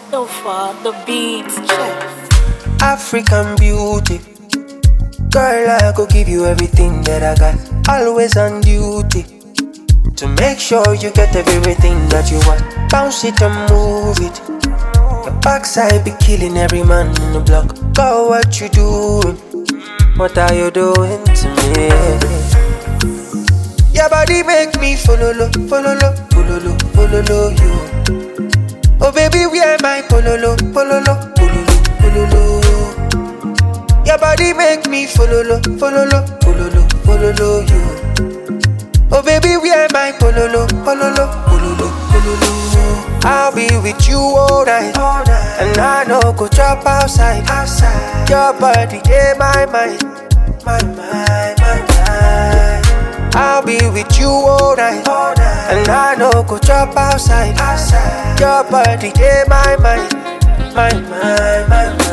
So far, the beats check. African beauty, girl, I go give you everything that I got. Always on duty to make sure you get everything that you want. Bounce it and move it. Your backside be killing every man in the block. Girl, what you doing? What are you doing to me? Your body make me follow lo, follow lo, follow lo, follow lo, you. Oh baby, where my pololo, pololo, pololo, pololo. Your body make me follow lo, follow lo, pololo, pololo, you. Oh baby, where my pololo, pololo, pololo, pololo. I'll be with you all night, and I know go chop outside. Your body, yeah, my mind, my mind, my mind. I'll be with you all night, and I know go chop outside. Your body, yeah, my mind, my mind, my mind.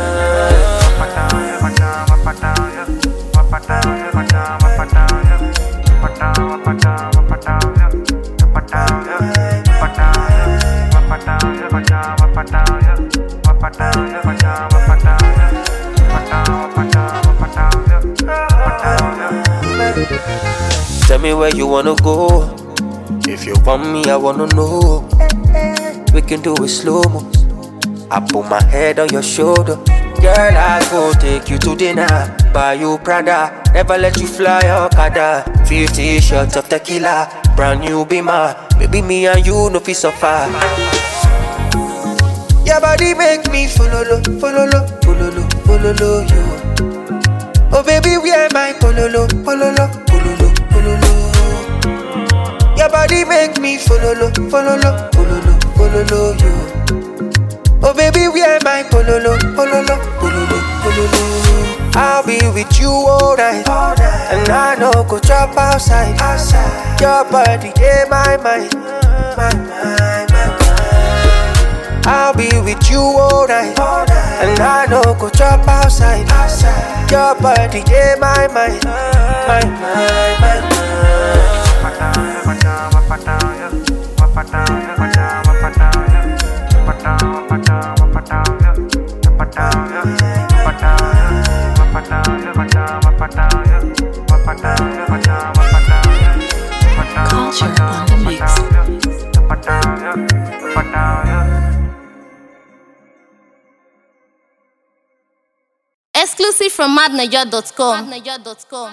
Tell me where you wanna go. If you want me, I wanna know. We can do it slow-mo. I put my head on your shoulder. Girl, I go take you to dinner. Buy you Prada. Never let you fly Okada. 50 shots of tequila. Brand new Beamer. Maybe me and you no fit suffer. Your body make me follow lo, follow lo, follow lo, follow lo, you. Oh baby, where my pololo, pololo, pololo, pololo. Your body make me follow lo, follow lo, follow lo, follow lo, you. Oh baby, where my pololo, pololo, pololo, pololo. I'll be with you all night, and I know go chop outside. Your body, yeah, my mind, my mind, my mind. I'll be with you all night, and I know go chop outside. Your body, yeah, my mind, my mind, my mind. Culture on the mix. Exclusive from madnaja.com.